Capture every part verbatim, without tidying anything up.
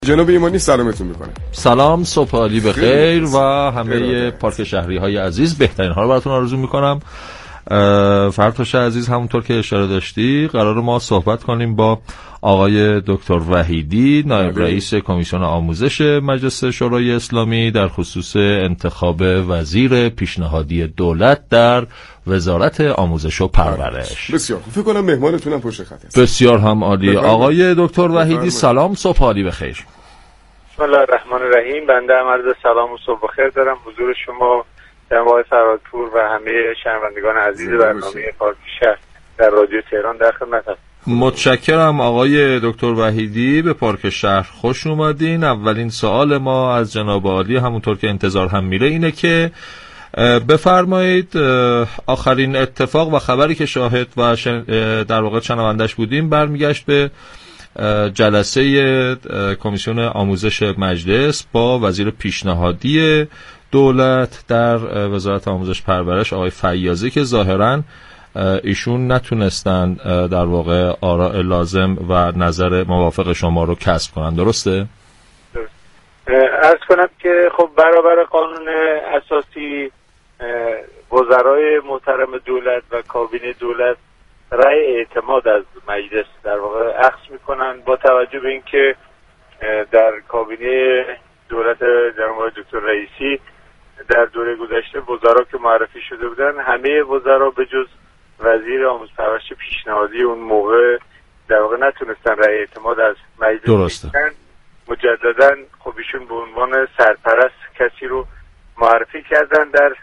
جناب ایمانی سلامتون میکنه. سلام، صبح عالی بخیر و همه پارک شهری های عزیز، بهترین ها رو براتون آرزو میکنم. فرتوش عزیز، همونطور که اشاره داشتی قرار ما صحبت کنیم با آقای دکتر وحیدی، نایب رئیس کمیسیون آموزش مجلس شورای اسلامی در خصوص انتخاب وزیر پیشنهادی دولت در وزارت آموزش و پرورش. بسیار خوب، فکر کنم مهمانتونم پشت خط است. بسیار هم عالی. آقای دکتر وحیدی سلام، صبح عالی بخیر. بسم الله الرحمن الرحیم. بنده هم عرض سلام و صبح بخیر دارم حضور شما جناب آقای فرادپور و همه شنوندگان عزیز برنامه پارک شهر در رادیو تهران در خدمت هستم. متشکرم آقای دکتر وحیدی، به پارک شهر خوش اومدین. اولین سوال ما از جناب عالی، همونطور که انتظار هم میره، اینه که بفرمایید آخرین اتفاق و خبری که شاهد و در واقع شنوندش بودیم برمیگشت به جلسه کمیسیون آموزش مجلس با وزیر پیشنهادی دولت در وزارت آموزش پرورش آقای فیاضی که ظاهراً ایشون نتونستن در واقع آراء لازم و نظر موافق شما رو کسب کنن. درسته؟ عرض کنم که خب برابر قانون اساسی وزرای محترم دولت و کابینه دولت رأی اعتماد از مجلس در واقع اخذ میکنن، با توجه به اینکه در کابینه دولت جناب دکتر رئیسی در دوره گذشته وزرا که معرفی شده بودن، همه وزرا به جز وزیر آموزش پرورش پیشنهادی اون موقع در واقع نتونستن رأی اعتماد از مجلس درسته. بگیرن. مجددا خب ایشون به عنوان سرپرست کسی رو معرفی کردن در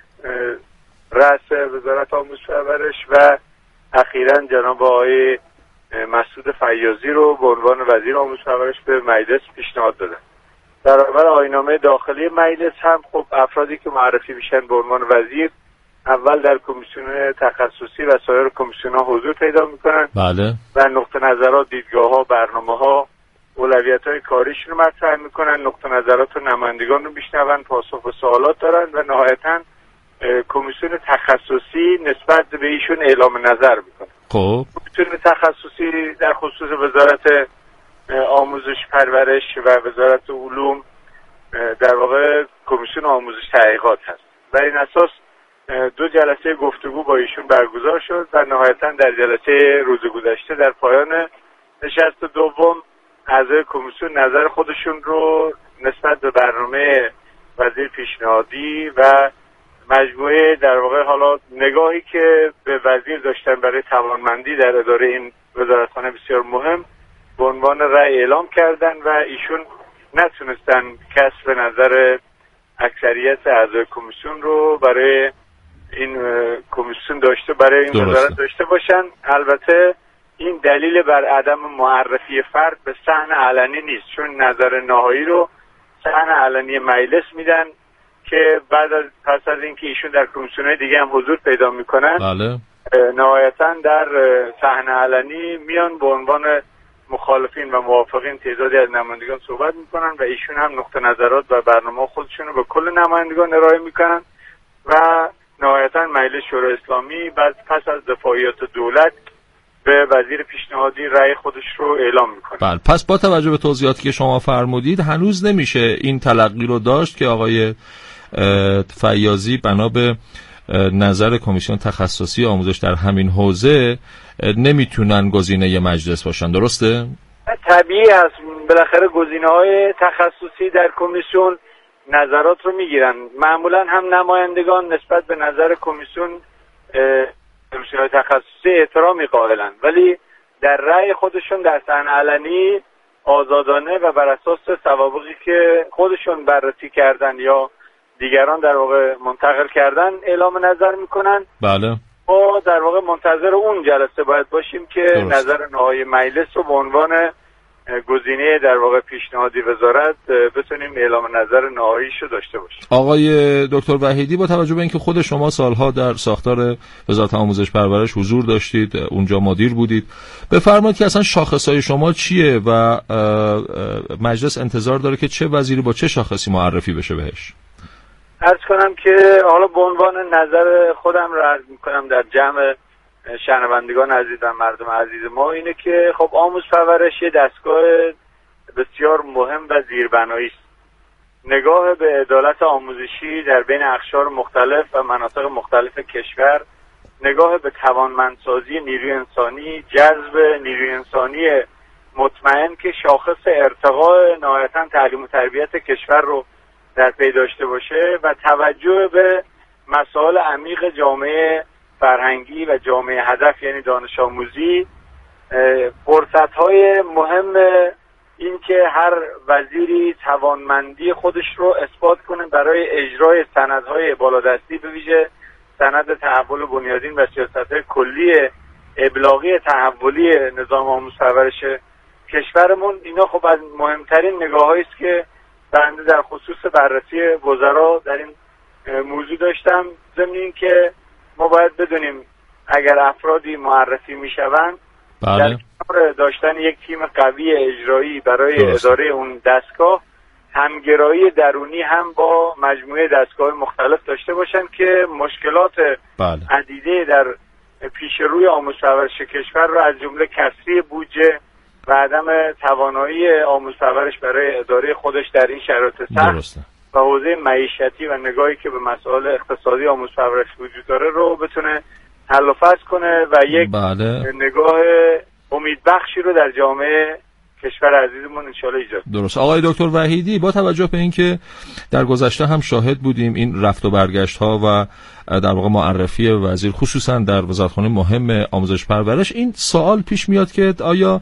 رأس وزارت آموزش پرورش و اخیراً جناب آقای مسعود فیاضی رو به عنوان وزیر آموزش پرورش به مجلس پیشنهاد دادن. در برابر آیین‌نامه داخلی مجلس هم خب افرادی که معرفی میشن به عنوان وزیر اول در کمیسیون تخصصی و سایر کمیسیون‌ها حضور پیدا میکنن. بله. و نقطه نظرات، دیدگاه‌ها، برنامه‌ها، اولویت‌های کاریشون رو مطرح میکنن، نقطه نظرات و نمایندگان رو میشنون، پاسخ به سوالات دارن و نهایتاً کمیسیون تخصصی نسبت به ایشون اعلام نظر میکنه. خب کمیسیون تخصصی در خصوص وزارت آموزش پرورش و وزارت علوم در واقع کمیسیون آموزش تحقیقات هست و این اساس دو جلسه گفتگو با ایشون برگزار شد و نهایتاً در جلسه روز گذشته در پایان نشست دوم اعضای کمیسیون نظر خودشون رو نسبت به برنامه وزیر پیشنهادی و مجموعه در واقع حالا نگاهی که به وزیر داشتن برای توانمندی در اداره این وزارتخانه بسیار مهم به عنوان رأی اعلام کردن و ایشون نتونستن کسب نظر اکثریت اعضای کمیسیون رو برای این کمیسیون داشته برای این وزارت داشته باشن. البته این دلیل بر عدم معرفی فرد به صحن علنی نیست، چون نظر نهایی رو صحن علنی مجلس میدن که بعد از پس از اینکه ایشون در کمیسیون‌های دیگه هم حضور پیدا میکنن بله. نهایتاً در صحنه علنی میان به عنوان مخالفین و موافقین تعدادی از نمایندگان صحبت میکنن و ایشون هم نقطه نظرات و برنامه خودشون رو به کل نمایندگان ارائه میکنن و نهایتاً مجلس شورای اسلامی بعد پس از دفاعیات دولت به وزیر پیشنهادی رأی خودش رو اعلام میکنه. بله، پس با توجه به توضیحاتی که شما فرمودید هنوز نمیشه این تلقی رو داشت که آقای فیاضی بنا به نظر کمیسیون تخصصی آموزش در همین حوزه نمیتونن گزینه مجلس باشن. درسته؟ طبیعی است، بالاخره گزینه‌های تخصصی در کمیسیون نظرات رو میگیرن. معمولا هم نمایندگان نسبت به نظر کمیسیون کمیسیون‌های تخصصی احترامی قائلن، ولی در رأی خودشون در صحنه علنی آزادانه و بر اساس سوابقی که خودشون بررسی کردن یا دیگران در واقع منتقل کردن اعلام نظر میکنن. بله. ما در واقع منتظر اون جلسه باید باشیم که درست. نظر نهایی مجلس رو به عنوان گزینه در واقع پیشنهادی وزارت بتونیم اعلام نظر نهاییشو داشته باشیم. آقای دکتر وحیدی، با توجه به اینکه خود شما سالها در ساختار وزارت آموزش پرورش حضور داشتید، اونجا مدیر بودید، بفرمایید که اصلا شاخصهای شما چیه و مجلس انتظار داره که چه وزیری با چه شاخصی معرفی بشه بهش؟ عرض کنم که حالا به عنوان نظر خودم رو عرض میکنم در جمع شنوندگان عزیز و مردم عزیز ما، اینه که خب آموزش پرورش یه دستگاه بسیار مهم و زیربنایی است. نگاه به عدالت آموزشی در بین اقشار مختلف و مناطق مختلف کشور، نگاه به توانمندسازی نیروی انسانی، جذب نیروی انسانی مطمئن که شاخص ارتقاء نهایتاً تعلیم و تربیت کشور رو در پی داشته باشه و توجه به مسائل عمیق جامعه فرهنگی و جامعه هدف یعنی دانش آموزی، فرصت‌های مهم این که هر وزیری توانمندی خودش رو اثبات کنه برای اجرای سندهای بالادستی، به ویژه سند تحول بنیادین و سیاست‌های کلی ابلاغی تحولی نظام آموزش پرورش کشورمون. اینا خب از مهمترین نگاه‌هایی است که بنده در خصوص بررسی وزرا در این موضوع داشتم. ضمن این که ما باید بدونیم اگر افرادی معرفی میشوند بله. در کنار داشتن یک تیم قوی اجرایی برای درست. اداره اون دستگاه، همگرایی درونی هم با مجموعه دستگاه مختلف داشته باشن که مشکلات بله. عدیده در پیش روی آموزش پرورش کشور رو از جمله کسری بودجه و عدم توانایی آموزش پرورش برای اداره خودش در این شرایط سخت و حوزه معیشتی و نگاهی که به مسائل اقتصادی آموزش پرورش وجود داره رو بتونه حل و فصل کنه و یک بله. نگاه امیدبخشی رو در جامعه کشور عزیزمون انشالله ایجاد. درست. آقای دکتر وحیدی، با توجه به اینکه در گذشته هم شاهد بودیم این رفت و برگشت ها و در واقع معرفی وزیر خصوصا در وزارتخانه مهم آموزش پرورش، این سوال پیش میاد که آیا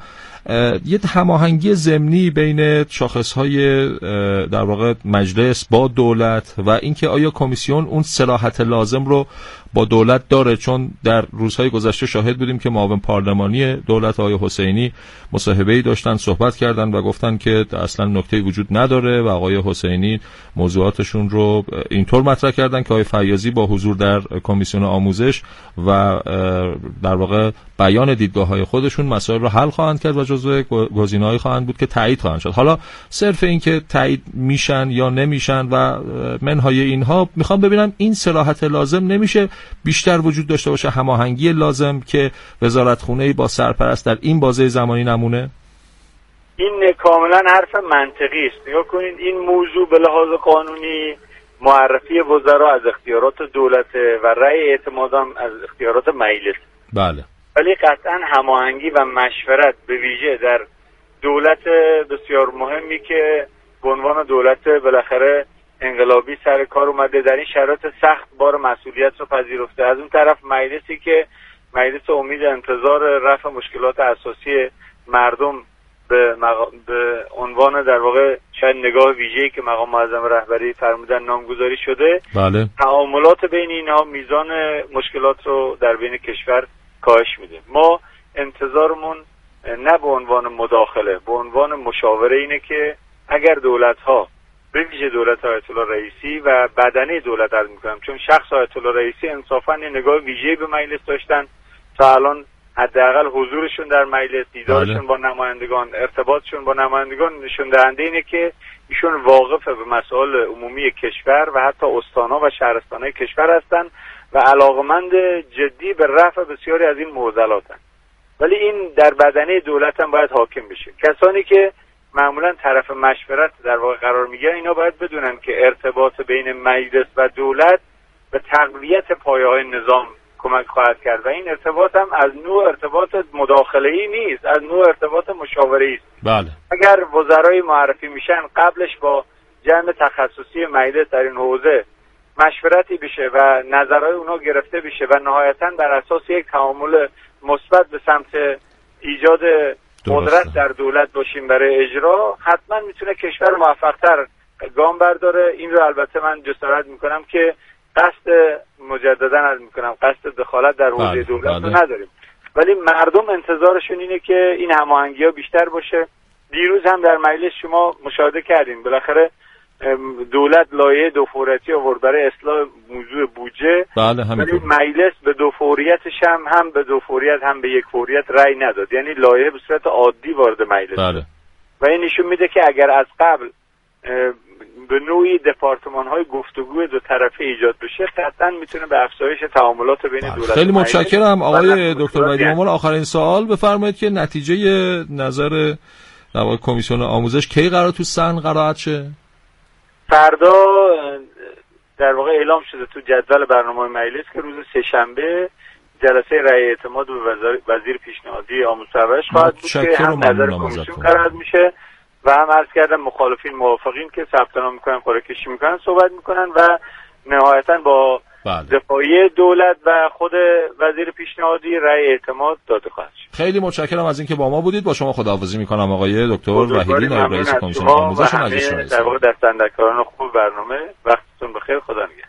یه هماهنگی ضمنی بین شاخص‌های در واقع مجلس با دولت و اینکه آیا کمیسیون اون صلاحیت لازم رو با دولت داره؟ چون در روزهای گذشته شاهد بودیم که معاون پارلمانی دولت آقای حسینی مصاحبه‌ای داشتن، صحبت کردن و گفتن که اصلا نکته‌ای وجود نداره و آقای حسینی موضوعاتشون رو اینطور مطرح کردن که آقای فیاضی با حضور در کمیسیون آموزش و در واقع بیان دیدگاه‌های خودشون مسائل رو حل خواهند کرد و جزو گزینه‌های خواهند بود که تایید خواهند شد. حالا صرف این که تایید میشن یا نمیشن و منهای اینها، میخوام ببینم این صلاحیت لازم نمیشه بیشتر وجود داشته باشه، هماهنگی لازم که وزارتخونه‌ای با سرپرست در این بازه زمانی نمونه؟ این کاملا حرف منطقی است. نگاه کنید، این موضوع به لحاظ قانونی معرفی وزرا از اختیارات دولت و رأی اعتمادم از اختیارات مجلس. بله. ولی قطعا هماهنگی و مشورت به ویژه در دولت بسیار مهمی که به عنوان دولت بالاخره انقلابی سر کار اومده، در این شرایط سخت بار مسئولیت رو پذیرفته، از اون طرف مجلسی که مجلس امید انتظار رفع مشکلات اساسی مردم به, مقا... به عنوان در واقع شاید نگاه ویژه‌ای که مقام معظم رهبری فرمودن نامگذاری شده. بله. تعاملات بین اینها میزان مشکلات رو در بین کشور کاهش میده. ما انتظارمون نه به عنوان مداخله، به عنوان مشاوره اینه که اگر دولت‌ها به ویژه دولت آیت الله رئیسی و بدنه دولت عرض می‌کنم، چون شخص آیت الله رئیسی انصافاً نگاه ویژه‌ای به مجلس داشتن، تا الان حداقل حضورشون در مجلس، دیدارشون با نمایندگان، ارتباطشون با نمایندگان نشون دهنده اینه که ایشون واقف به مسائل عمومی کشور و حتی استان‌ها و شهرستان‌های کشور هستند و علاقمند جدی به رفع بسیاری از این معضلاتن. ولی این در بدنه دولت هم باید حاکم بشه. کسانی که معمولا طرف مشورت در واقع قرار میگیرن، اینا باید بدونن که ارتباط بین مجلس و دولت به تقویت پایه‌های نظام کمک خواهد کرد و این ارتباط هم از نوع ارتباط مداخله‌ای نیست، از نوع ارتباط مشاوره‌ای است. بله. اگر وزرای معرفی میشن قبلش با جمع تخصصی مجلس در این حوزه مشورتی بشه و نظرهای اونها گرفته بشه و نهایتاً بر اساس یک تعامل مثبت به سمت ایجاد قدرت در دولت باشیم برای اجرا، حتما میتونه کشور موفق‌تر گام برداره. این رو البته من جسارت میکنم که قصد مجددا عرض میکنم قصد دخالت در حوزه دولت رو نداریم، ولی مردم انتظارشون اینه که این هماهنگی‌ها بیشتر باشه. دیروز هم در مجلس شما مشاهده کردیم بالاخره دولت لایحه دو فوریتی آورد برای اصلاح موضوع بودجه، بله همینطور. مجلس به دو فوریتش هم هم به دو فوریت هم به یک فوریت رأی نداد، یعنی لایحه به صورت عادی وارد مجلس. بله. و این نشون میده که اگر از قبل به نوعی دپارتمان‌های گفتگوی دو طرفه ایجاد بشه، قطعاً میتونه به افزایش تعاملات بین دولت. خیلی متشکرم آقای دکتر وحیدی. مامان آخرین سوال بفرمایید که نتیجه نظر در واقع کمیسیون آموزش کی قرار تو سن قرائت شه؟ فردا در واقع اعلام شده تو جدول برنامه مجلس که روز سه‌شنبه جلسه رأی اعتماد به وزیر پیشنهادی آموزش و پرورش خواهد بود که هم نظر کمیسیون قرار میشه و هم عرض کردم مخالفین موافقین که ثبت نام میکنن قرعه کشی میکنن صحبت میکنن و نهایتا با دفاعی دولت و خود وزیر پیشنهادی رأی اعتماد داده خواهد شد. خیلی متشکرم از اینکه با ما بودید. با شما خداحافظی میکنم آقای دکتر وحیدی، نایب رئیس کمیسیون آموزش و مجلس شورای در واقع دستاندرکاران خوب برنامه. وقتتون بخیر. خدا نگهدار.